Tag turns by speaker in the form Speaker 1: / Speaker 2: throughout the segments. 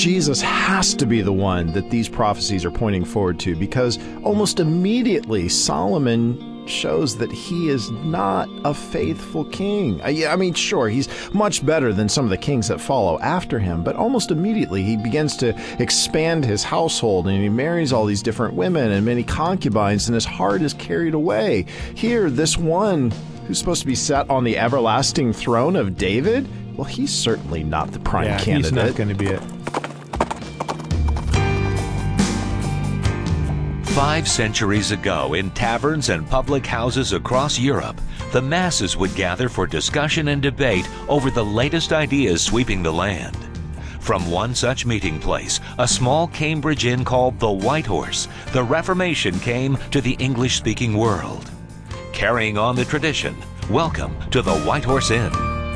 Speaker 1: Jesus has to be the one that these prophecies are pointing forward to, because almost immediately Solomon shows that he is not a faithful king. I mean, sure, he's much better than some of the kings that follow after him, but almost immediately he begins to expand his household, and he marries all these different women and many concubines, and his heart is carried away. Here, this one who's supposed to be set on the everlasting throne of David, well, he's certainly not the prime candidate.
Speaker 2: He's not going to be it.
Speaker 3: 5 centuries ago, in taverns and public houses across Europe, the masses would gather for discussion and debate over the latest ideas sweeping the land. From one such meeting place, a small Cambridge inn called the White Horse, the Reformation came to the English-speaking world. Carrying on the tradition, welcome to the White Horse Inn.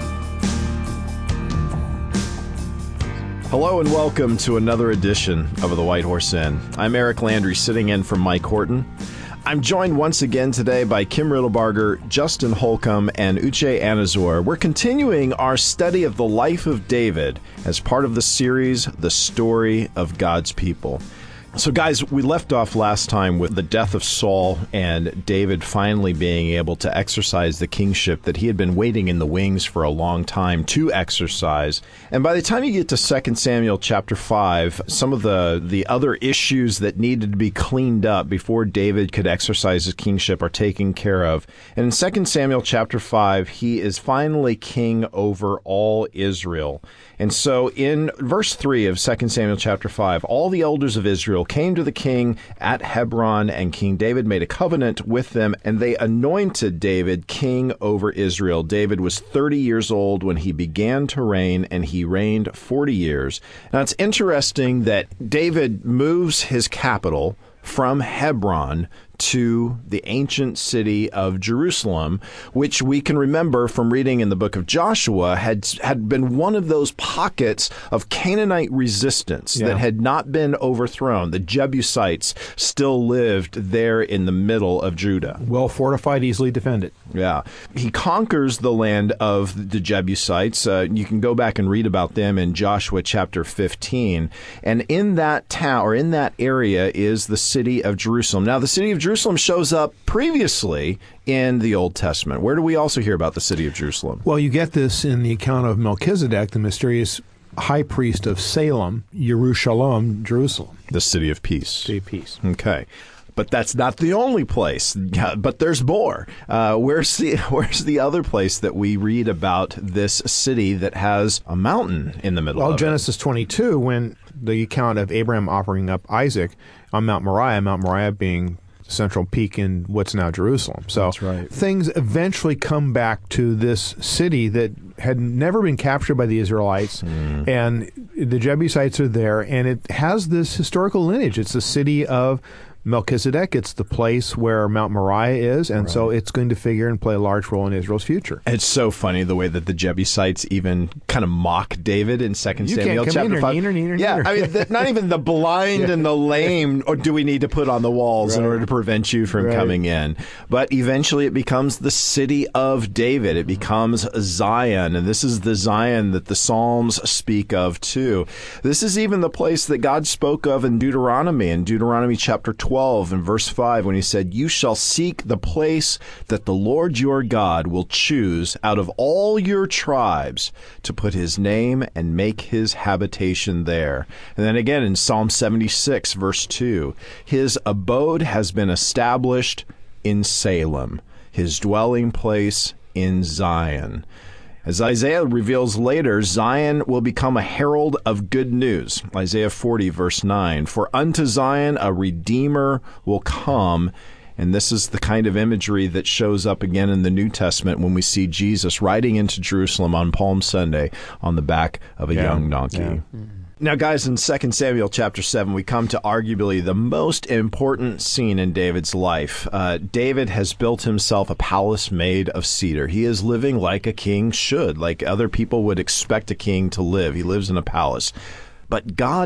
Speaker 1: Hello and welcome to another edition of the White Horse Inn. I'm Eric Landry, sitting in for Mike Horton. I'm joined once again today by Kim Riddlebarger, Justin Holcomb, and Uche Anazor. We're continuing our study of the life of David as part of the series, The Story of God's People. So guys, we left off last time with the death of Saul and David finally being able to exercise the kingship that he had been waiting in the wings for a long time to exercise. And by the time you get to 2 Samuel chapter 5, some of the other issues that needed to be cleaned up before David could exercise his kingship are taken care of. And in 2 Samuel chapter 5, he is finally king over all Israel. And so in verse 3 of 2 Samuel chapter 5, all the elders of Israel came to the king at Hebron, and King David made a covenant with them, and they anointed David king over Israel. David was 30 years old when he began to reign, and he reigned 40 years. Now, it's interesting that David moves his capital from Hebron to the ancient city of Jerusalem, which we can remember from reading in the book of Joshua had been one of those pockets of Canaanite resistance that had not been overthrown. The Jebusites still lived there in the middle of Judah.
Speaker 2: Well fortified, easily defended.
Speaker 1: Yeah. He conquers the land of the Jebusites. You can go back and read about them in Joshua chapter 15. And in that town, or in that area, is the city of Jerusalem. Now, the city of Jerusalem shows up previously in the Old Testament. Where do we also hear about the city of Jerusalem?
Speaker 2: Well, you get this in the account of Melchizedek, the mysterious high priest of Salem, Yerushalayim, Jerusalem.
Speaker 1: The city of peace.
Speaker 2: City of peace.
Speaker 1: Okay. But that's not the only place. But there's more. Where's the other place that we read about this city that has a mountain in the middle of it?
Speaker 2: Well, Genesis 22, when the account of Abraham offering up Isaac on Mount Moriah being the central peak in what's now Jerusalem. So
Speaker 1: that's right.
Speaker 2: Things eventually come back to this city that had never been captured by the Israelites, and the Jebusites are there, and it has this historical lineage. It's the city of Melchizedek. It's the place where Mount Moriah is, and so it's going to figure and play a large role in Israel's future.
Speaker 1: It's so funny the way that the Jebusites even kind of mock David in 2 Samuel chapter 5.
Speaker 2: Yeah,
Speaker 1: I mean, not even the blind and the lame or do we need to put on the walls in order to prevent you from coming in. But eventually it becomes the city of David. It becomes Zion, and this is the Zion that the Psalms speak of too. This is even the place that God spoke of in Deuteronomy chapter 12 and verse 5, when he said, "You shall seek the place that the Lord your God will choose out of all your tribes to put his name and make his habitation there." And then again in Psalm 76, verse 2, "His abode has been established in Salem, his dwelling place in Zion." As Isaiah reveals later, Zion will become a herald of good news. Isaiah 40, verse 9, "For unto Zion a Redeemer will come." And this is the kind of imagery that shows up again in the New Testament when we see Jesus riding into Jerusalem on Palm Sunday on the back of a young donkey. Yeah. Now, guys, in 2 Samuel chapter 7, we come to arguably the most important scene in David's life. David has built himself a palace made of cedar. He is living like a king should, like other people would expect a king to live. He lives in a palace. But God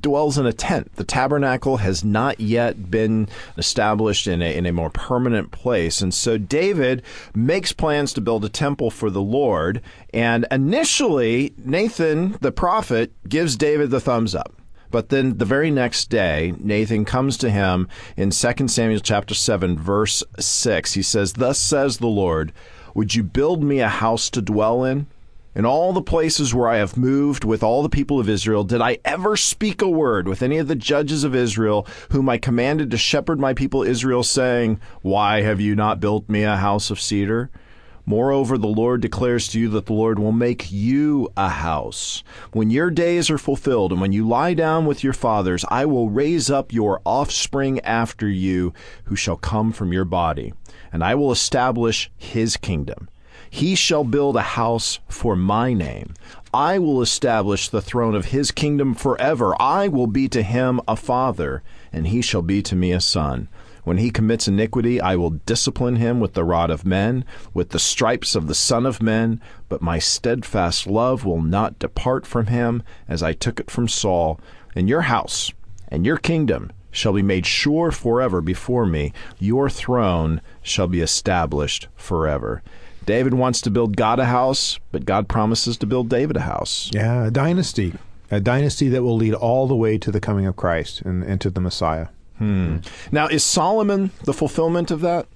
Speaker 1: dwells in a tent. The tabernacle has not yet been established in a more permanent place. And so David makes plans to build a temple for the Lord. And initially, Nathan, the prophet, gives David the thumbs up. But then the very next day, Nathan comes to him in 2 Samuel chapter 7, verse 6. He says, "Thus says the Lord, would you build me a house to dwell in? In all the places where I have moved with all the people of Israel, did I ever speak a word with any of the judges of Israel, whom I commanded to shepherd my people Israel, saying, why have you not built me a house of cedar? Moreover, the Lord declares to you that the Lord will make you a house. When your days are fulfilled, and when you lie down with your fathers, I will raise up your offspring after you, who shall come from your body, and I will establish his kingdom. He shall build a house for my name. I will establish the throne of his kingdom forever. I will be to him a father, and he shall be to me a son. When he commits iniquity, I will discipline him with the rod of men, with the stripes of the Son of Men. But my steadfast love will not depart from him, as I took it from Saul. And your house and your kingdom shall be made sure forever before me. Your throne shall be established forever." David wants to build God a house, but God promises to build David a house.
Speaker 2: Yeah, a dynasty that will lead all the way to the coming of Christ and to the Messiah.
Speaker 1: Now, is Solomon the fulfillment of that?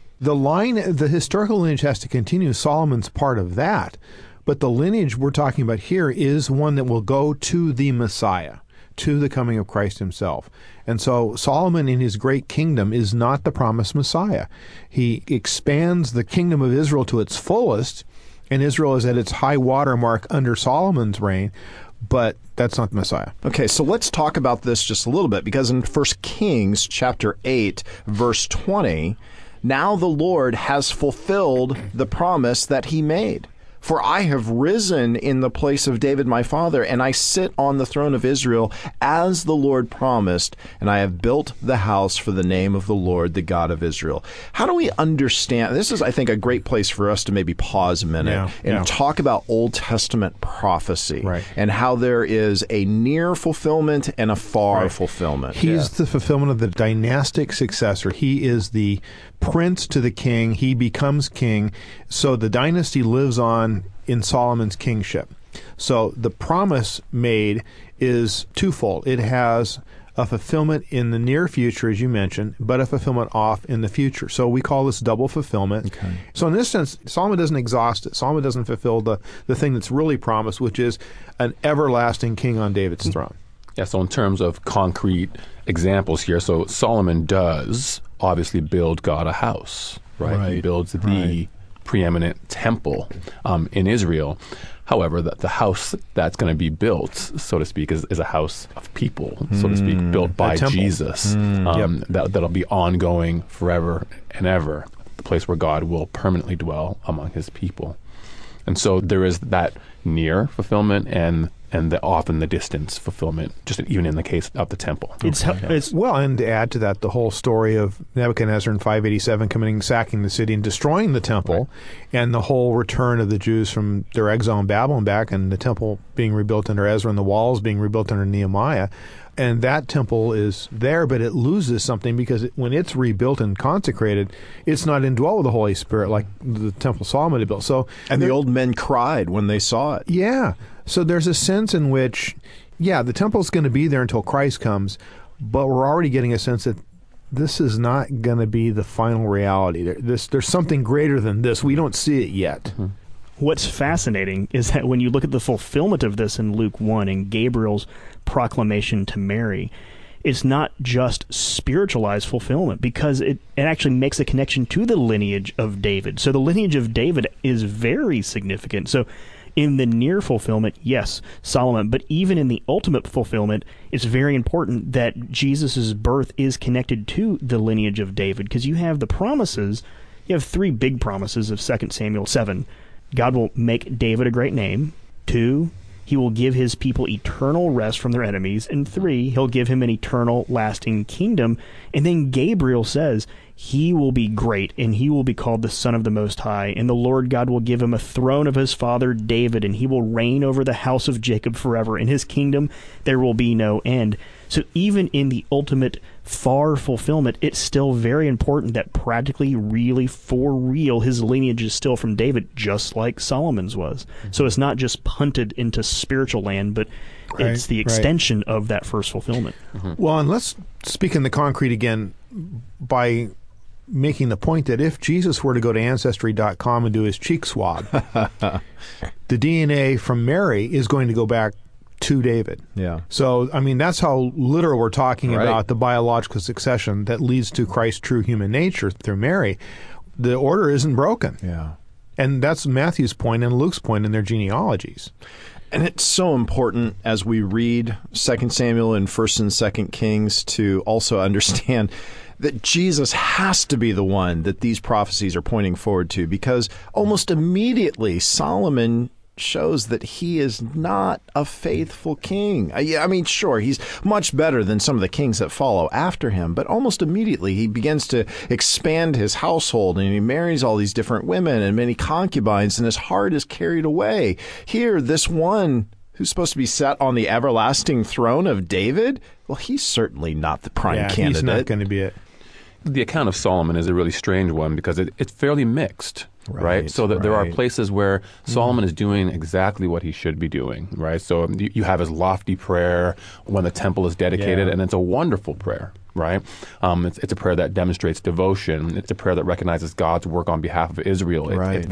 Speaker 2: The historical lineage has to continue. Solomon's part of that. But the lineage we're talking about here is one that will go to the Messiah, to the coming of Christ himself. And so Solomon in his great kingdom is not the promised Messiah. He expands the kingdom of Israel to its fullest, and Israel is at its high water mark under Solomon's reign, but that's not the Messiah.
Speaker 1: Okay, so let's talk about this just a little bit, because in 1 Kings chapter 8, verse 20, now the Lord has fulfilled the promise that he made. For I have risen in the place of David my father, and I sit on the throne of Israel, as the Lord promised, and I have built the house for the name of the Lord, the God of Israel. How do we understand? This is, I think, a great place for us to maybe pause a minute and talk about Old Testament prophecy, and how there is a near fulfillment and a far fulfillment.
Speaker 2: He's the fulfillment of the dynastic successor. He is the prince to the king. He becomes king. So the dynasty lives on in Solomon's kingship. So the promise made is twofold. It has a fulfillment in the near future, as you mentioned, but a fulfillment off in the future. So we call this double fulfillment. Okay. So in this sense, Solomon doesn't exhaust it. Solomon doesn't fulfill the thing that's really promised, which is an everlasting king on David's throne.
Speaker 4: Yeah, so in terms of concrete examples here, so Solomon does obviously build God a house, right? He builds the preeminent temple in Israel. However, the house that's going to be built, so to speak, is a house of people, so to speak, built by Jesus. That'll be ongoing forever and ever, the place where God will permanently dwell among his people. And so there is that near fulfillment and the off in the distance fulfillment, just even in the case of the temple.
Speaker 2: Well, and to add to that, the whole story of Nebuchadnezzar in 587 sacking the city and destroying the temple, and the whole return of the Jews from their exile in Babylon back, and the temple being rebuilt under Ezra and the walls being rebuilt under Nehemiah. And that temple is there, but it loses something because when it's rebuilt and consecrated, it's not indwelt with the Holy Spirit like the temple Solomon had built.
Speaker 1: And the old men cried when they saw it.
Speaker 2: Yeah. So there's a sense in which, the temple's going to be there until Christ comes, but we're already getting a sense that this is not going to be the final reality. There's something greater than this. We don't see it yet. Mm-hmm.
Speaker 5: What's fascinating is that when you look at the fulfillment of this in Luke 1 and Gabriel's proclamation to Mary, it's not just spiritualized fulfillment, because it actually makes a connection to the lineage of David. So the lineage of David is very significant. So in the near fulfillment, yes, Solomon, but even in the ultimate fulfillment, it's very important that Jesus' birth is connected to the lineage of David, because you have the promises. You have three big promises of 2 Samuel 7. God will make David a great name. 2, he will give his people eternal rest from their enemies. And 3, he'll give him an eternal, lasting kingdom. And then Gabriel says, he will be great, and he will be called the Son of the Most High. And the Lord God will give him a throne of his father David, and he will reign over the house of Jacob forever. In his kingdom there will be no end. So even in the ultimate far fulfillment, it's still very important that practically, really, for real, his lineage is still from David, just like Solomon's was. So it's not just punted into spiritual land, but it's the extension of that first fulfillment.
Speaker 2: Well, and let's speak in the concrete again by making the point that if Jesus were to go to Ancestry.com and do his cheek swab, the DNA from Mary is going to go back to David.
Speaker 1: Yeah.
Speaker 2: So, I mean, that's how literal we're talking about the biological succession that leads to Christ's true human nature through Mary. The order isn't broken.
Speaker 1: Yeah.
Speaker 2: And that's Matthew's point and Luke's point in their genealogies.
Speaker 1: And it's so important as we read 2 Samuel and 1 and 2 Kings to also understand that Jesus has to be the one that these prophecies are pointing forward to, because almost immediately Solomon shows that he is not a faithful king. I mean, sure, he's much better than some of the kings that follow after him, but almost immediately he begins to expand his household, and he marries all these different women and many concubines, and his heart is carried away. Here, this one who's supposed to be set on the everlasting throne of David, well, he's certainly not the prime candidate.
Speaker 2: He's not going to be it.
Speaker 4: The account of Solomon is a really strange one because it's fairly mixed, right? So that there are places where Solomon is doing exactly what he should be doing, right? So you have his lofty prayer when the temple is dedicated, and it's a wonderful prayer, right? It's a prayer that demonstrates devotion. It's a prayer that recognizes God's work on behalf of Israel. It's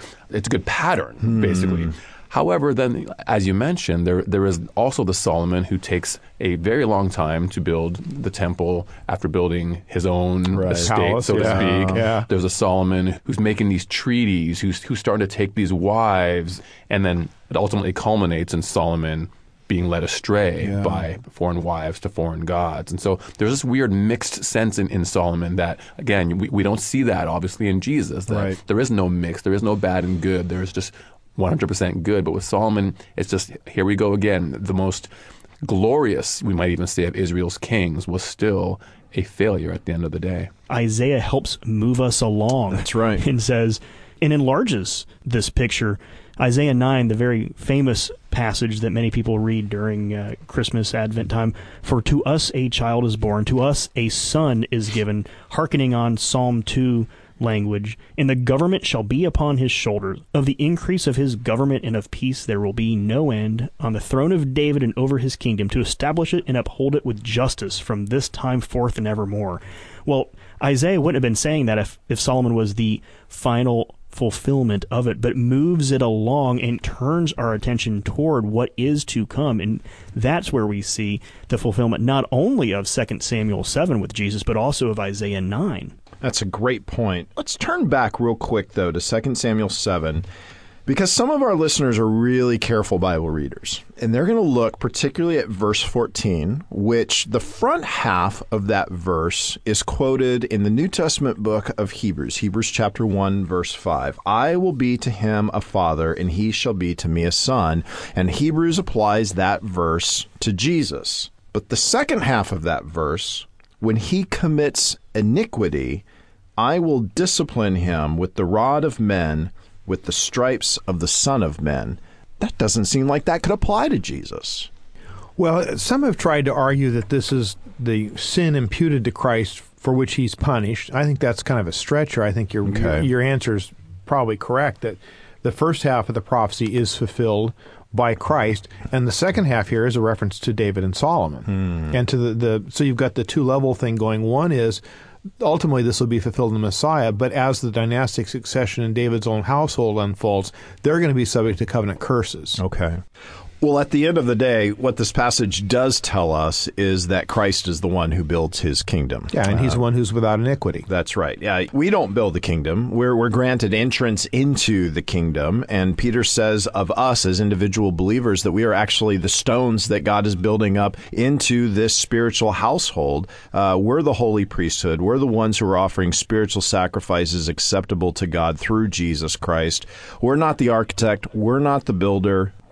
Speaker 4: a good pattern, basically. However, then, as you mentioned, there is also the Solomon who takes a very long time to build the temple after building his own estate,
Speaker 2: house,
Speaker 4: so to speak.
Speaker 2: Yeah.
Speaker 4: There's a Solomon who's making these treaties, who's starting to take these wives, and then it ultimately culminates in Solomon being led astray by foreign wives to foreign gods. And so there's this weird mixed sense in Solomon that, again, we don't see that, obviously, in Jesus. That there is no mix. There is no bad and good. There's just 100% good. But with Solomon, it's just, here we go again. The most glorious, we might even say, of Israel's kings was still a failure at the end of the day.
Speaker 5: Isaiah helps move us along.
Speaker 1: That's right.
Speaker 5: And says, and enlarges this picture. Isaiah 9, the very famous passage that many people read during Christmas, Advent time, "For to us a child is born, to us a son is given," hearkening on Psalm 2 language, "and the government shall be upon his shoulders. Of the increase of his government and of peace there will be no end, on the throne of David and over his kingdom, to establish it and uphold it with justice from this time forth and evermore." Well, Isaiah wouldn't have been saying that if Solomon was the final fulfillment of it, but moves it along and turns our attention toward what is to come. And that's where we see the fulfillment not only of 2 Samuel 7 with Jesus, but also of Isaiah 9.
Speaker 1: That's a great point. Let's turn back real quick, though, to 2 Samuel 7, because some of our listeners are really careful Bible readers, and they're going to look particularly at verse 14, which the front half of that verse is quoted in the New Testament book of Hebrews chapter 1, verse 5. "I will be to him a father, and he shall be to me a son." And Hebrews applies that verse to Jesus. But the second half of that verse, "When he commits iniquity, I will discipline him with the rod of men, with the stripes of the Son of Men." That doesn't seem like that could apply to Jesus.
Speaker 2: Well, some have tried to argue that this is the sin imputed to Christ for which he's punished. I think that's kind of a stretcher. I think your answer is probably correct, that the first half of the prophecy is fulfilled by Christ, and the second half here is a reference to David and Solomon. And to so you've got the two-level thing going. One is, ultimately, this will be fulfilled in the Messiah, but as the dynastic succession in David's own household unfolds, they're going to be subject to covenant curses.
Speaker 1: Okay. Well, at the end of the day, what this passage does tell us is that Christ is the one who builds his kingdom.
Speaker 2: Yeah, and he's the one who's without iniquity.
Speaker 1: That's right. Yeah, we don't build the kingdom. We're granted entrance into the kingdom, and Peter says of us as individual believers that we are actually the stones that God is building up into this spiritual household. We're the holy priesthood. We're the ones who are offering spiritual sacrifices acceptable to God through Jesus Christ. We're not the architect. We're not the builder.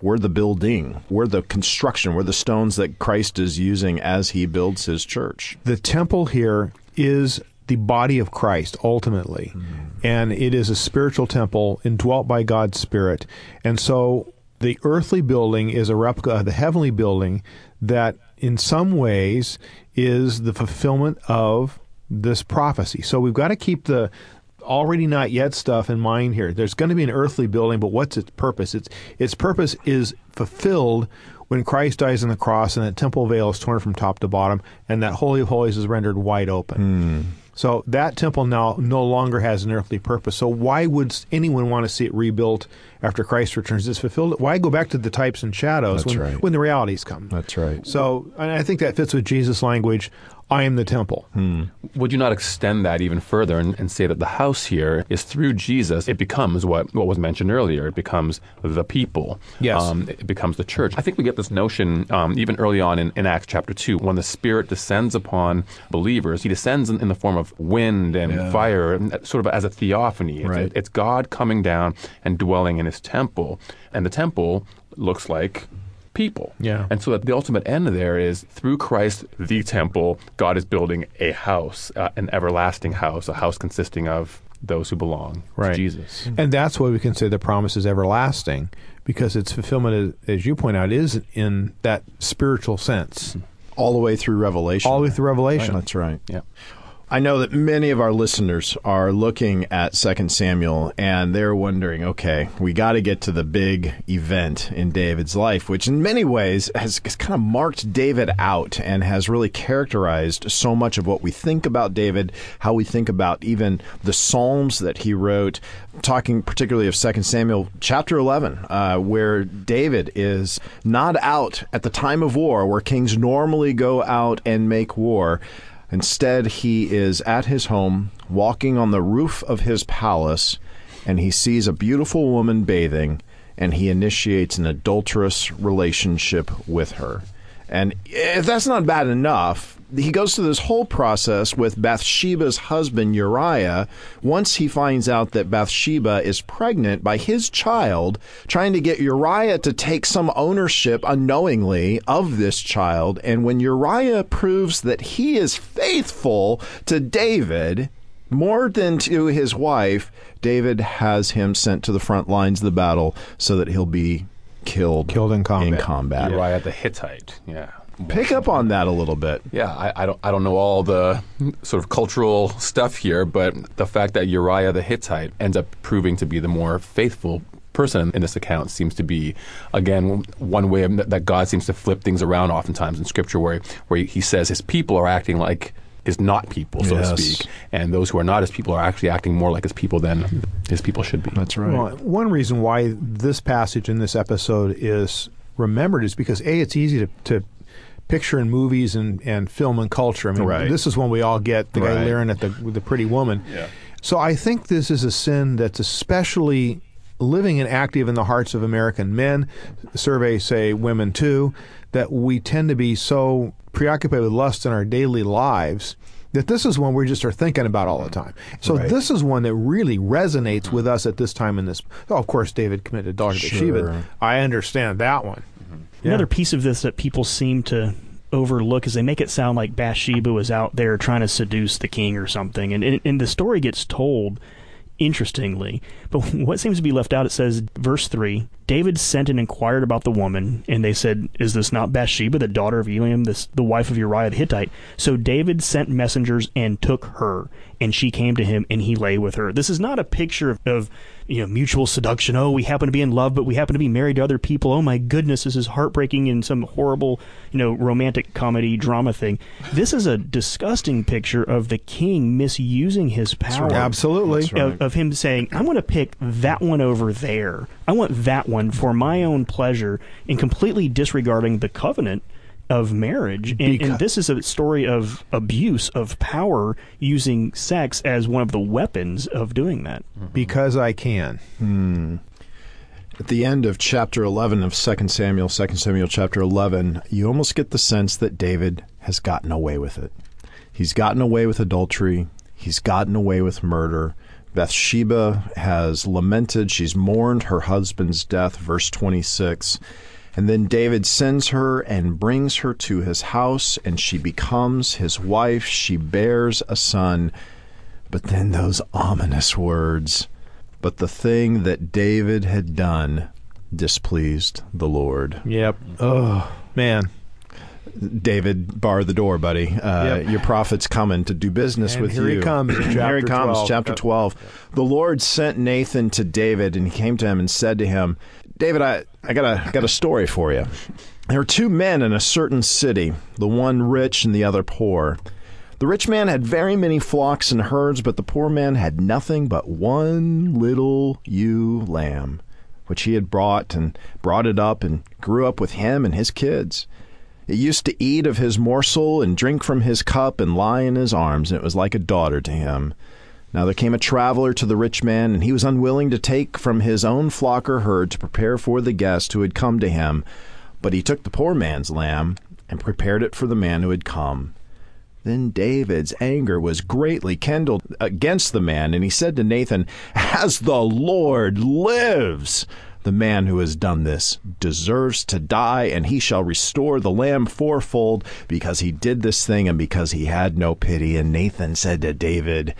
Speaker 1: We're the building. We're the construction. We're the stones that Christ is using as he builds his church.
Speaker 2: The temple here is the body of Christ, ultimately. And it is a spiritual temple indwelt by God's Spirit. And so the earthly building is a replica of the heavenly building that in some ways is the fulfillment of this prophecy. So we've got to keep the already not yet stuff in mind here. There's going to be an earthly building, but what's its purpose? Its purpose is fulfilled when Christ dies on the cross and that temple veil is torn from top to bottom and that Holy of Holies is rendered wide open. So that temple now no longer has an earthly purpose. So why would anyone want to see it rebuilt after Christ returns? It's fulfilled. Why go back to the types and shadows when the realities come?
Speaker 1: That's right.
Speaker 2: So and I think that fits with Jesus' language, I am the temple.
Speaker 4: Would you not extend that even further and say that the house here is through Jesus, it becomes what was mentioned earlier. It becomes the people.
Speaker 2: Yes.
Speaker 4: It becomes the church. I think we get this notion even early on in Acts chapter 2, when the Spirit descends upon believers. He descends in the form of wind and fire, sort of as a theophany. It's God coming down and dwelling in his temple. And the temple looks like people.
Speaker 2: Yeah.
Speaker 4: And so that the ultimate end there is through Christ, the temple, God is building a house, an everlasting house, a house consisting of those who belong to Jesus.
Speaker 2: And that's why we can say the promise is everlasting, because its fulfillment, as you point out, is in that spiritual sense.
Speaker 1: All the way through Revelation.
Speaker 2: All the way through Revelation.
Speaker 1: That's right.
Speaker 4: Yeah.
Speaker 1: I know that many of our listeners are looking at 2 Samuel and they're wondering, okay, we got to get to the big event in David's life, which in many ways has kind of marked David out and has really characterized so much of what we think about David, how we think about even the Psalms that he wrote, talking particularly of 2 Samuel chapter 11, where David is not out at the time of war, where kings normally go out and make war. Instead, he is at his home, walking on the roof of his palace, and he sees a beautiful woman bathing, and he initiates an adulterous relationship with her. And if that's not bad enough, he goes through this whole process with Bathsheba's husband, Uriah, once he finds out that Bathsheba is pregnant by his child, trying to get Uriah to take some ownership unknowingly of this child. And when Uriah proves that he is faithful to David more than to his wife, David has him sent to the front lines of the battle so that he'll be killed
Speaker 2: in combat.
Speaker 4: Uriah the Hittite. Yeah.
Speaker 1: Pick up on that a little bit.
Speaker 4: Yeah, I don't know all the sort of cultural stuff here, but the fact that Uriah the Hittite ends up proving to be the more faithful person in this account seems to be, again, one way that God seems to flip things around oftentimes in Scripture, where he says his people are acting like his not people, so to speak, and those who are not his people are actually acting more like his people than his people should be.
Speaker 1: That's right.
Speaker 2: Well, one reason why this passage in this episode is remembered is because, A, it's easy to picture in movies and film and culture. I mean, this is one we all get, the guy leering at the pretty woman.
Speaker 4: Yeah.
Speaker 2: So I think this is a sin that's especially living and active in the hearts of American men. Surveys say women too, that we tend to be so preoccupied with lust in our daily lives that this is one we just are thinking about all the time. So this is one that really resonates with us at this time in this. Oh, of course, David committed adultery with Bathsheba. I understand that one.
Speaker 5: Another piece of this that people seem to overlook is they make it sound like Bathsheba was out there trying to seduce the king or something. And the story gets told interestingly. But what seems to be left out, it says, verse 3, David sent and inquired about the woman, and they said, is this not Bathsheba, the daughter of Eliam, the wife of Uriah the Hittite? So David sent messengers and took her, and she came to him, and he lay with her. This is not a picture of mutual seduction. Oh, we happen to be in love, but we happen to be married to other people. Oh my goodness, this is heartbreaking in some horrible, romantic comedy drama thing. This is a disgusting picture of the king misusing his power.
Speaker 2: Right. Absolutely.
Speaker 5: Of him saying, I want to pick that one over there. I want that one for my own pleasure, and completely disregarding the covenant of marriage. And this is a story of abuse of power, using sex as one of the weapons of doing that.
Speaker 2: Because I can.
Speaker 1: At the end of chapter 11 of 2 Samuel chapter 11, you almost get the sense that David has gotten away with it. He's gotten away with adultery. He's gotten away with murder. Bathsheba has lamented. She's mourned her husband's death, verse 26. And then David sends her and brings her to his house, and she becomes his wife. She bears a son. But then those ominous words, but the thing that David had done displeased the Lord.
Speaker 2: Yep. Oh, man.
Speaker 1: David, bar the door, buddy. Your prophet's coming to do business with you.
Speaker 2: Here he comes.
Speaker 1: Here he comes,
Speaker 2: 12.
Speaker 1: chapter 12. The Lord sent Nathan to David, and he came to him and said to him, David, I got a story for you. There were two men in a certain city, the one rich and the other poor. The rich man had very many flocks and herds, but the poor man had nothing but one little ewe lamb, which he had brought it up and grew up with him and his kids. It used to eat of his morsel and drink from his cup and lie in his arms, and it was like a daughter to him. Now there came a traveler to the rich man, and he was unwilling to take from his own flock or herd to prepare for the guest who had come to him. But he took the poor man's lamb and prepared it for the man who had come. Then David's anger was greatly kindled against the man, and he said to Nathan, As the Lord lives, the man who has done this deserves to die, and he shall restore the lamb fourfold, because he did this thing and because he had no pity. And Nathan said to David,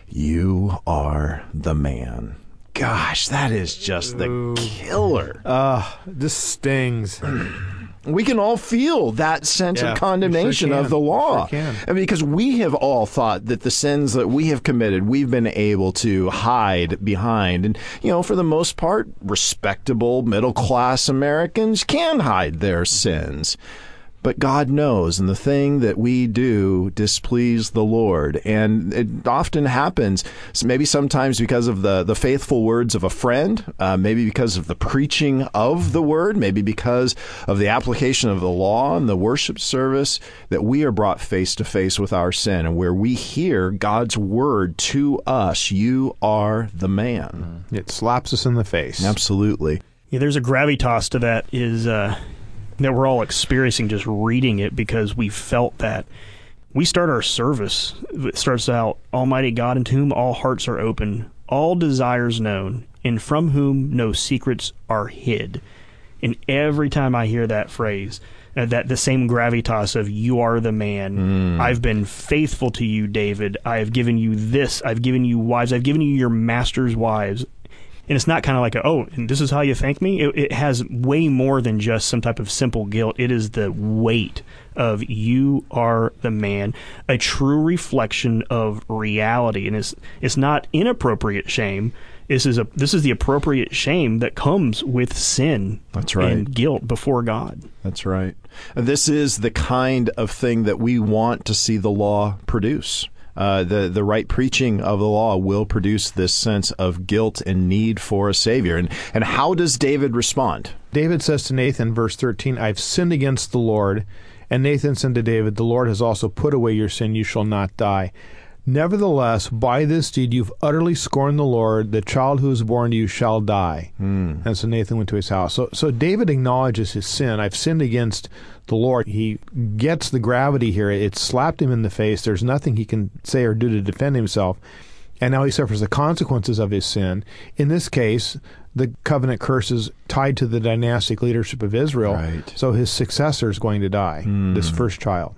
Speaker 1: You are the man. Gosh, that is just the killer.
Speaker 2: This stings.
Speaker 1: We can all feel that sense of condemnation of the law.
Speaker 2: Sure can.
Speaker 1: I mean, because we have all thought that the sins that we have committed, we've been able to hide behind. And, for the most part, respectable middle-class Americans can hide their sins. But God knows, and the thing that we do displease the Lord. And it often happens, maybe sometimes because of the faithful words of a friend, maybe because of the preaching of the word, maybe because of the application of the law and the worship service, that we are brought face to face with our sin, and where we hear God's word to us, you are the man.
Speaker 2: It slaps us in the face.
Speaker 1: Absolutely.
Speaker 5: Yeah, there's a gravitas to that that we're all experiencing just reading it, because we felt that. We start our service, it starts out, Almighty God, into whom all hearts are open, all desires known, and from whom no secrets are hid. And every time I hear that phrase, that the same gravitas of you are the man, I've been faithful to you, David, I have given you this, I've given you wives, I've given you your master's wives. And it's not kind of like, and this is how you thank me? It has way more than just some type of simple guilt. It is the weight of you are the man, a true reflection of reality. And it's not inappropriate shame. This is the appropriate shame that comes with sin.
Speaker 1: That's right.
Speaker 5: And guilt before God.
Speaker 1: That's right. This is the kind of thing that we want to see the law produce. The right preaching of the law will produce this sense of guilt and need for a Savior. And how does David respond?
Speaker 2: David says to Nathan, verse 13, I've sinned against the Lord. And Nathan said to David, the Lord has also put away your sin. You shall not die. Nevertheless, by this deed you've utterly scorned the Lord. The child who is born to you shall die. And so Nathan went to his house. So David acknowledges his sin. I've sinned against the Lord. He gets the gravity here. It slapped him in the face. There's nothing he can say or do to defend himself. And now he suffers the consequences of his sin. In this case, the covenant curse is tied to the dynastic leadership of Israel.
Speaker 1: Right.
Speaker 2: So his successor is going to die, this first child.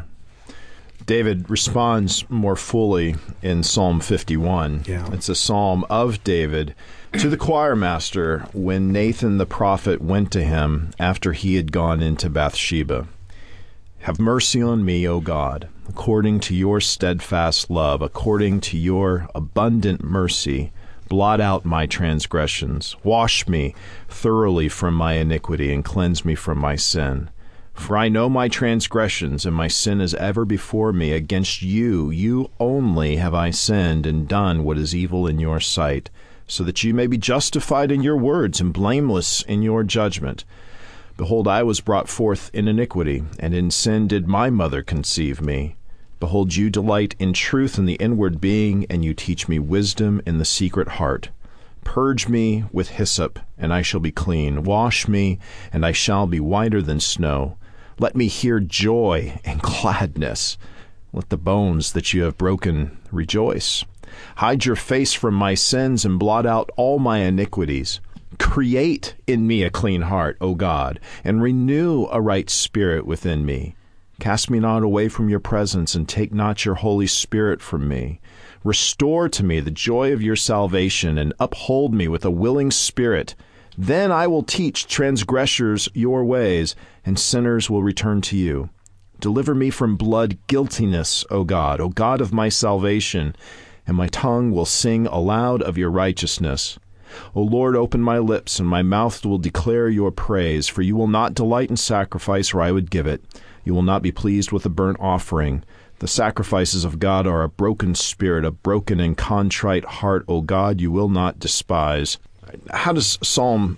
Speaker 1: David responds more fully in Psalm 51.
Speaker 2: Yeah.
Speaker 1: It's a psalm of David to the choir master when Nathan the prophet went to him after he had gone into Bathsheba. Have mercy on me, O God, according to your steadfast love, according to your abundant mercy. Blot out my transgressions. Wash me thoroughly from my iniquity and cleanse me from my sin. For I know my transgressions, and my sin is ever before me. Against you, you only have I sinned and done what is evil in your sight, so that you may be justified in your words and blameless in your judgment. Behold, I was brought forth in iniquity, and in sin did my mother conceive me. Behold, you delight in truth in the inward being, and you teach me wisdom in the secret heart. Purge me with hyssop, and I shall be clean. Wash me, and I shall be whiter than snow. Let me hear joy and gladness, Let the bones that you have broken rejoice. Hide your face from my sins and blot out all my iniquities. Create in me a clean heart, O God, and renew a right spirit within me. Cast me not away from your presence, and take not your Holy Spirit from me. Restore to me the joy of your salvation, and uphold me with a willing spirit. Then I will teach transgressors your ways, and sinners will return to you. Deliver me from blood guiltiness, O God of my salvation, and my tongue will sing aloud of your righteousness. O Lord, open my lips, and my mouth will declare your praise, for you will not delight in sacrifice, or I would give it. You will not be pleased with a burnt offering. The sacrifices of God are a broken spirit, a broken and contrite heart, O God, you will not despise. How does Psalm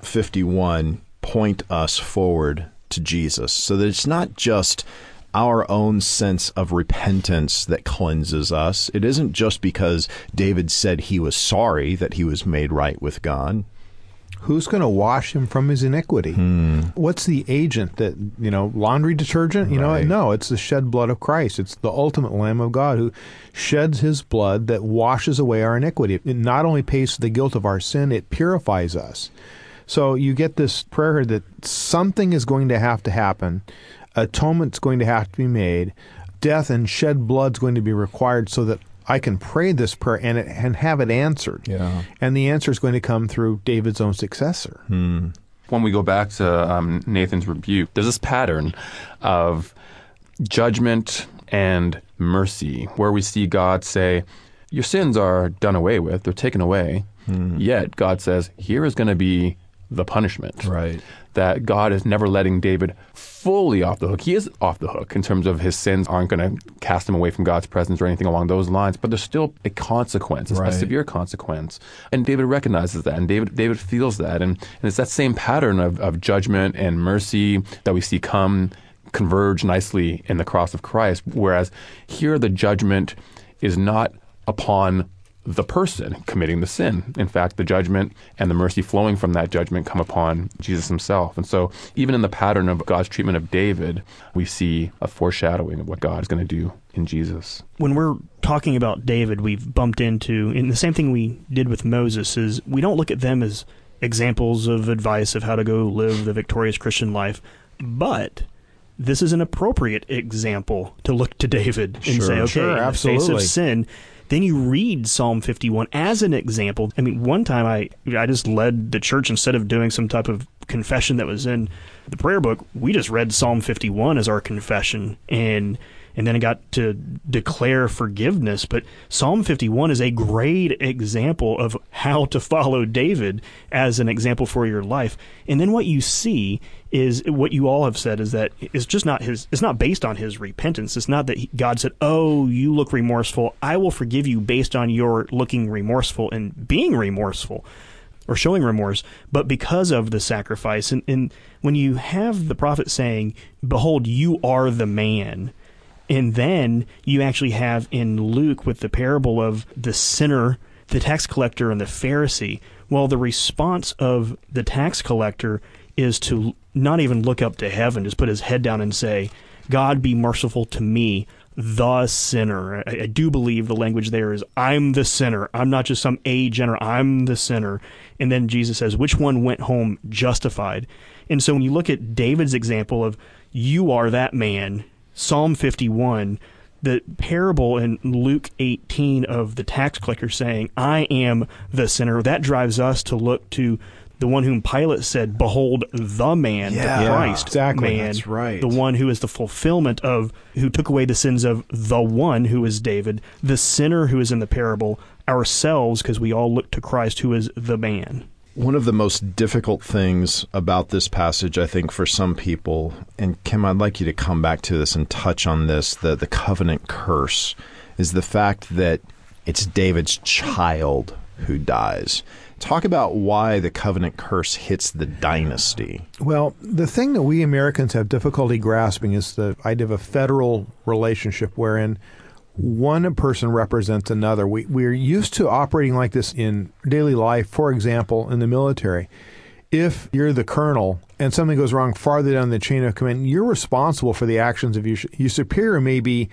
Speaker 1: 51 point us forward to Jesus, so that it's not just our own sense of repentance that cleanses us? It isn't just because David said he was sorry that he was made right with God.
Speaker 2: Who's going to wash him from his iniquity? What's the agent that, laundry detergent? No, it's the shed blood of Christ. It's the ultimate Lamb of God who sheds his blood that washes away our iniquity. It not only pays for the guilt of our sin, it purifies us. So you get this prayer that something is going to happen. Atonement's going to have to be made. Death and shed blood's going to be required so that I can pray this prayer and have it answered.
Speaker 1: Yeah.
Speaker 2: And the answer is going to come through David's own successor.
Speaker 4: When we go back to Nathan's rebuke, there's this pattern of judgment and mercy where we see God say, your sins are done away with, they're taken away. Yet God says, here is going to be the punishment.
Speaker 1: Right.
Speaker 4: That God is never letting David fully off the hook. He is off the hook in terms of his sins aren't going to cast him away from God's presence or anything along those lines, but there's still a consequence, a severe consequence. And David recognizes that, and David feels that. And it's that same pattern of judgment and mercy that we see converge nicely in the cross of Christ, whereas here the judgment is not upon the person committing the sin. In fact, the judgment and the mercy flowing from that judgment come upon Jesus himself. And so even in the pattern of God's treatment of David, we see a foreshadowing of what God is going to do in Jesus.
Speaker 5: When we're talking about David, we've bumped into, and the same thing we did with Moses, is we don't look at them as examples of advice of how to go live the victorious Christian life, but this is an appropriate example to look to David and say, okay, in the face of sin. Then you read Psalm 51 as an example. I mean, one time I just led the church, instead of doing some type of confession that was in the prayer book, we just read Psalm 51 as our confession, and then I got to declare forgiveness. But Psalm 51 is a great example of how to follow David as an example for your life. And then what you see is what you all have said, is that it's just not it's not based on his repentance. It's not that God said, oh, you look remorseful, I will forgive you based on your looking remorseful and being remorseful or showing remorse, but because of the sacrifice. And when you have the prophet saying, behold, you are the man, and then you actually have in Luke with the parable of the sinner, the tax collector, and the Pharisee, well, the response of the tax collector is to not even look up to heaven, just put his head down and say, God, be merciful to me, the sinner. I do believe the language there is, I'm the sinner. I'm not just some general, I'm the sinner. And then Jesus says, which one went home justified? And so when you look at David's example of, you are that man, Psalm 51, the parable in Luke 18 of the tax collector saying, I am the sinner, that drives us to look to the one whom Pilate said, behold, the man, the Christ,
Speaker 2: exactly,
Speaker 5: man,
Speaker 2: that's right.
Speaker 5: The one who is the fulfillment of, who took away the sins of the one who is David, the sinner who is in the parable, ourselves, because we all look to Christ who is the man.
Speaker 1: One of the most difficult things about this passage, I think, for some people, and Kim, I'd like you to come back to this and touch on this, the covenant curse, is the fact that it's David's child who dies. Talk about why the covenant curse hits the dynasty.
Speaker 2: Well, the thing that we Americans have difficulty grasping is the idea of a federal relationship wherein one person represents another. We're used to operating like this in daily life. For example, in the military, if you're the colonel and something goes wrong farther down the chain of command, you're responsible for the actions of your superior. May be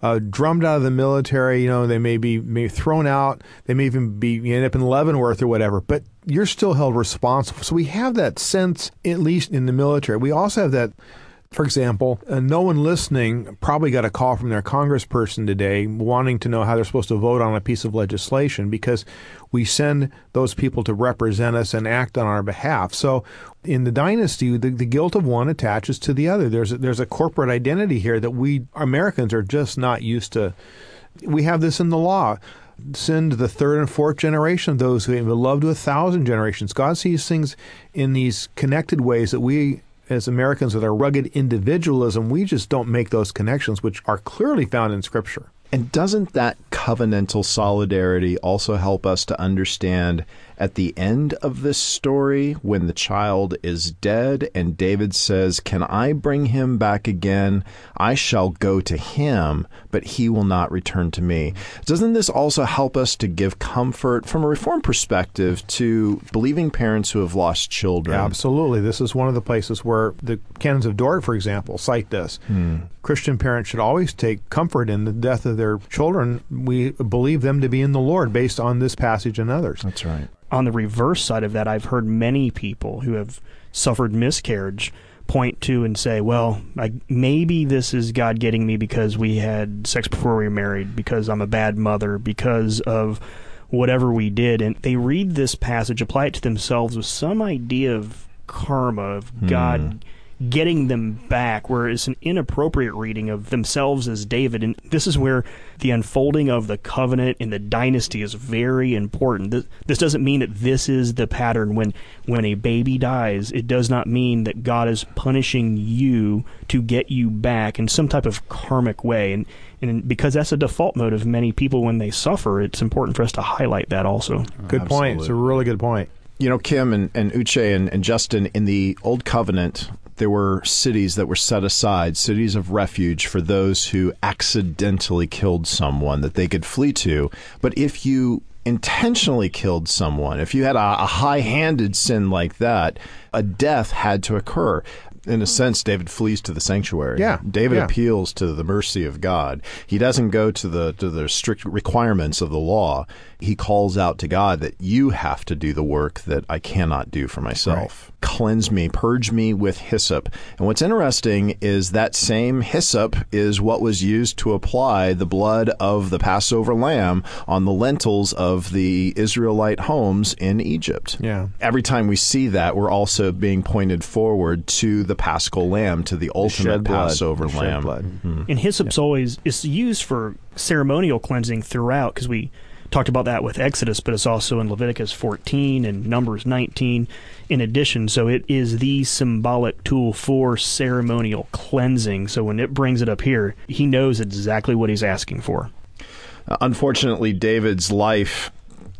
Speaker 2: drummed out of the military. They may be thrown out. They may even end up in Leavenworth or whatever. But you're still held responsible. So we have that sense, at least in the military. We also have that. For example, no one listening probably got a call from their congressperson today wanting to know how they're supposed to vote on a piece of legislation, because we send those people to represent us and act on our behalf. So in the dynasty, the guilt of one attaches to the other. There's a corporate identity here that we Americans are just not used to. We have this in the law. Send the third and fourth generation of those who have loved to 1,000 generations. God sees things in these connected ways that we, as Americans with our rugged individualism, we just don't make those connections, which are clearly found in Scripture.
Speaker 1: And doesn't that covenantal solidarity also help us to understand at the end of this story, when the child is dead and David says, "Can I bring him back again? I shall go to him, but he will not return to me." Doesn't this also help us to give comfort from a Reformed perspective to believing parents who have lost children?
Speaker 2: Yeah, absolutely. This is one of the places where the Canons of Dort, for example, cite this. Christian parents should always take comfort in the death of their children. We believe them to be in the Lord based on this passage and others.
Speaker 1: That's right.
Speaker 5: On the reverse side of that, I've heard many people who have suffered miscarriage point to and say, well, maybe this is God getting me because we had sex before we were married, because I'm a bad mother, because of whatever we did. And they read this passage, apply it to themselves with some idea of karma, of God getting them back, where it's an inappropriate reading of themselves as David. And this is where the unfolding of the covenant and the dynasty is very important. This doesn't mean that this is the pattern. When a baby dies, it does not mean that God is punishing you to get you back in some type of karmic way. And because that's a default mode of many people when they suffer, it's important for us to highlight that also.
Speaker 2: Good point. It's a really good point.
Speaker 1: Kim and Uche and Justin, in the Old Covenant, there were cities that were set aside, cities of refuge for those who accidentally killed someone that they could flee to. But if you intentionally killed someone, if you had a high-handed sin like that, a death had to occur. In a sense, David flees to the sanctuary.
Speaker 2: Yeah,
Speaker 1: David appeals to the mercy of God. He doesn't go to the strict requirements of the law. He calls out to God that you have to do the work that I cannot do for myself. Right. Cleanse me, purge me with hyssop. And what's interesting is that same hyssop is what was used to apply the blood of the Passover lamb on the lintels of the Israelite homes in Egypt.
Speaker 2: Yeah.
Speaker 1: Every time we see that, we're also being pointed forward to the Paschal lamb, to the ultimate Passover lamb.
Speaker 2: Mm-hmm.
Speaker 5: And hyssop's always is used for ceremonial cleansing throughout, because we talked about that with Exodus, but it's also in Leviticus 14 and Numbers 19 in addition. So it is the symbolic tool for ceremonial cleansing. So when it brings it up here, he knows exactly what he's asking for.
Speaker 1: Unfortunately, David's life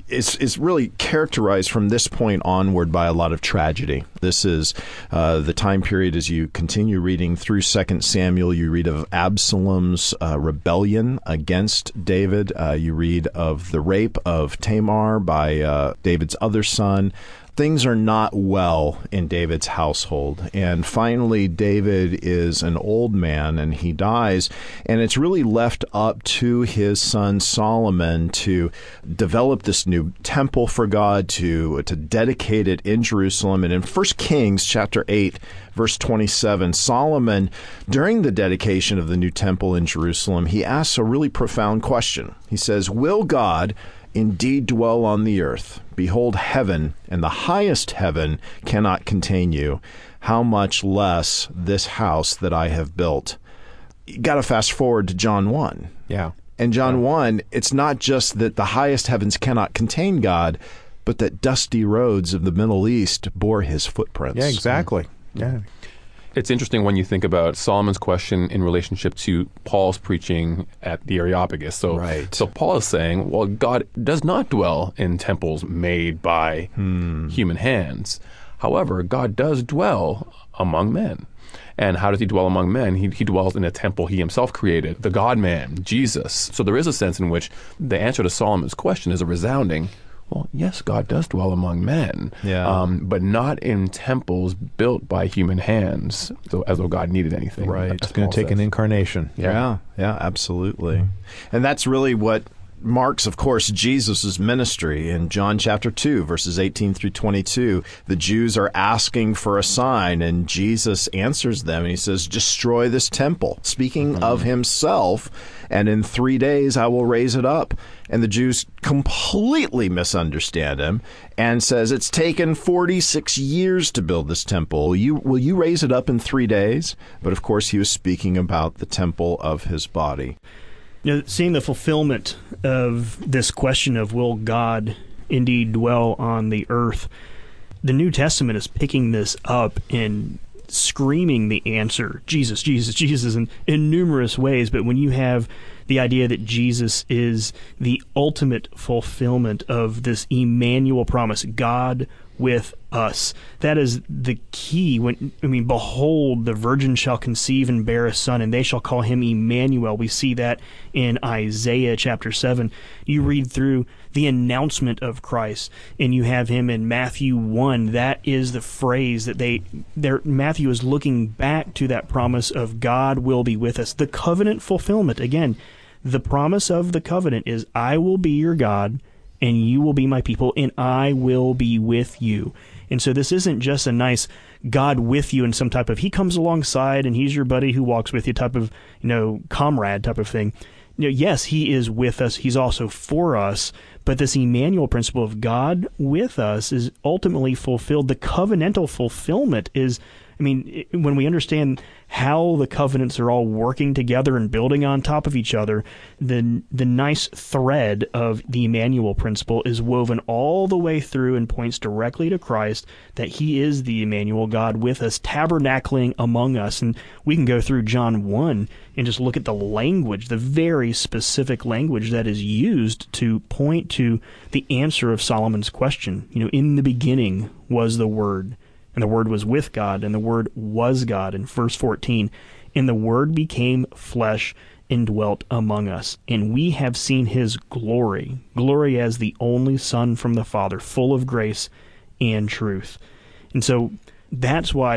Speaker 1: is really characterized from this point onward by a lot of tragedy. This is the time period, as you continue reading through 2 Samuel, you read of Absalom's rebellion against David. You read of the rape of Tamar by David's other son. Things are not well in David's household. And finally, David is an old man and he dies. And it's really left up to his son Solomon to develop this new temple for God, to dedicate it in Jerusalem. And in 1 Kings chapter 8, verse 27, Solomon, during the dedication of the new temple in Jerusalem, he asks a really profound question. He says, "Will God indeed dwell on the earth? Behold, heaven and the highest heaven cannot contain you. How much less this house that I have built?" You got to fast forward to John 1.
Speaker 2: Yeah.
Speaker 1: And John 1, it's not just that the highest heavens cannot contain God, but that dusty roads of the Middle East bore his footprints.
Speaker 2: Yeah, exactly. Yeah.
Speaker 4: It's interesting when you think about Solomon's question in relationship to Paul's preaching at the Areopagus. So Paul is saying, well, God does not dwell in temples made by human hands. However, God does dwell among men. And how does he dwell among men? He dwells in a temple he himself created, the God-man, Jesus. So there is a sense in which the answer to Solomon's question is a resounding, well, yes, God does dwell among men, but not in temples built by human hands, so as though God needed anything.
Speaker 2: Right. It's going to take an incarnation.
Speaker 1: Yeah, absolutely. And that's really what marks, of course, Jesus' ministry. In John chapter 2, verses 18 through 22, the Jews are asking for a sign, and Jesus answers them, and he says, destroy this temple, speaking of himself, and in 3 days I will raise it up. And the Jews completely misunderstand him and says, it's taken 46 years to build this temple. Will you raise it up in 3 days? But of course, he was speaking about the temple of his body.
Speaker 5: You know, seeing the fulfillment of this question of will God indeed dwell on the earth, the New Testament is picking this up and screaming the answer, Jesus, Jesus, Jesus, in numerous ways. But when you have the idea that Jesus is the ultimate fulfillment of this Emmanuel promise, God with us. That is the key. Behold, the virgin shall conceive and bear a son, and they shall call him Emmanuel. We see that in Isaiah chapter 7. You read through the announcement of Christ, and you have him in Matthew 1. That is the phrase that Matthew is looking back to that promise of God will be with us. The covenant fulfillment. Again, the promise of the covenant is, I will be your God, and you will be my people, and I will be with you. And so this isn't just a nice God with you in some type of, he comes alongside and he's your buddy who walks with you type of, comrade type of thing. Yes, he is with us. He's also for us. But this Emmanuel principle of God with us is ultimately fulfilled. The covenantal fulfillment is, when we understand how the covenants are all working together and building on top of each other, the nice thread of the Emmanuel principle is woven all the way through and points directly to Christ, that he is the Emmanuel, God with us, tabernacling among us. And we can go through John 1 and just look at the language, the very specific language that is used to point to the answer of Solomon's question. In the beginning was the Word, and the Word was with God, and the Word was God. In verse 14, and the Word became flesh and dwelt among us, and we have seen his glory as the only Son from the Father, full of grace and truth. And so that's why,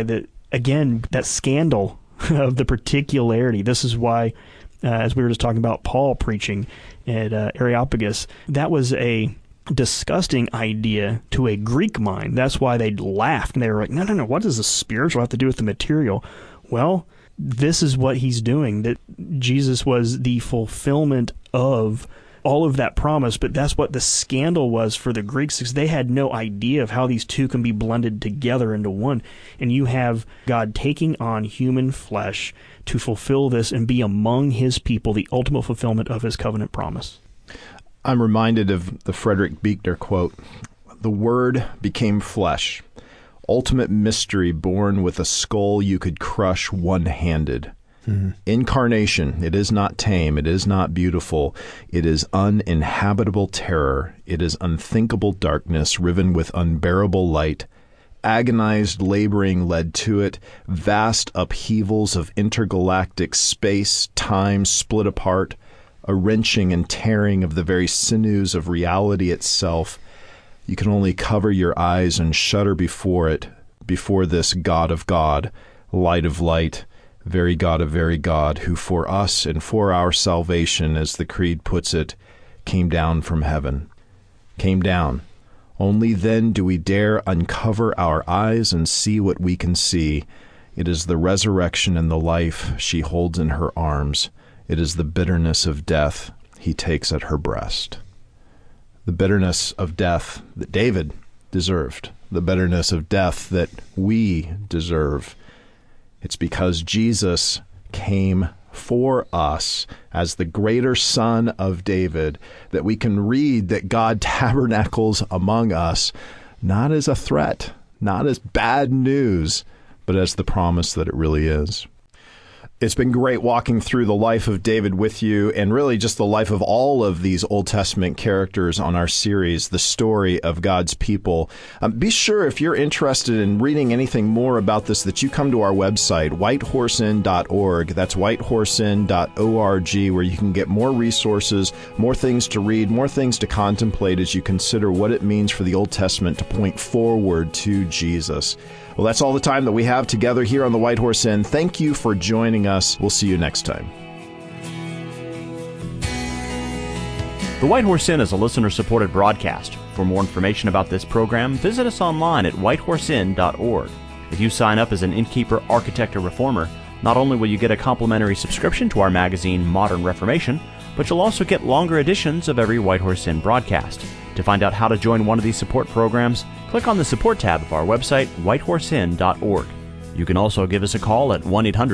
Speaker 5: that scandal of the particularity, this is why, as we were just talking about Paul preaching at Areopagus, that was a disgusting idea to a Greek mind. That's why they laughed, and they were like, no, what does the spiritual have to do with the material? Well, this is what he's doing, that Jesus was the fulfillment of all of that promise, but that's what the scandal was for the Greeks, because they had no idea of how these two can be blended together into one. And you have God taking on human flesh to fulfill this and be among his people, the ultimate fulfillment of his covenant promise.
Speaker 1: I'm reminded of the Frederick Buechner quote, "The Word became flesh, ultimate mystery born with a skull you could crush one-handed. Mm-hmm. Incarnation, it is not tame, it is not beautiful, it is uninhabitable terror, it is unthinkable darkness riven with unbearable light. Agonized laboring led to it, vast upheavals of intergalactic space, time split apart, a wrenching and tearing of the very sinews of reality itself. You can only cover your eyes and shudder before it, before this God of God, light of light, very God of very God, who for us and for our salvation, as the Creed puts it, came down from heaven. Came down. Only then do we dare uncover our eyes and see what we can see. It is the resurrection and the life she holds in her arms. It is the bitterness of death he takes at her breast." The bitterness of death that David deserved, the bitterness of death that we deserve. It's because Jesus came for us as the greater Son of David that we can read that God tabernacles among us, not as a threat, not as bad news, but as the promise that it really is. It's been great walking through the life of David with you, and really just the life of all of these Old Testament characters on our series, The Story of God's People. Be sure, if you're interested in reading anything more about this, that you come to our website, whitehorseinn.org. That's whitehorseinn.org, where you can get more resources, more things to read, more things to contemplate as you consider what it means for the Old Testament to point forward to Jesus. Well, that's all the time that we have together here on the White Horse Inn. Thank you for joining us. We'll see you next time.
Speaker 6: The White Horse Inn is a listener-supported broadcast. For more information about this program, visit us online at whitehorseinn.org. If you sign up as an innkeeper, architect, or reformer, not only will you get a complimentary subscription to our magazine, Modern Reformation, but you'll also get longer editions of every White Horse Inn broadcast. To find out how to join one of these support programs, click on the support tab of our website, whitehorseinn.org. You can also give us a call at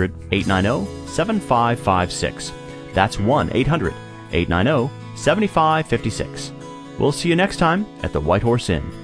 Speaker 6: 1-800-890-7556. That's 1-800-890-7556. We'll see you next time at the White Horse Inn.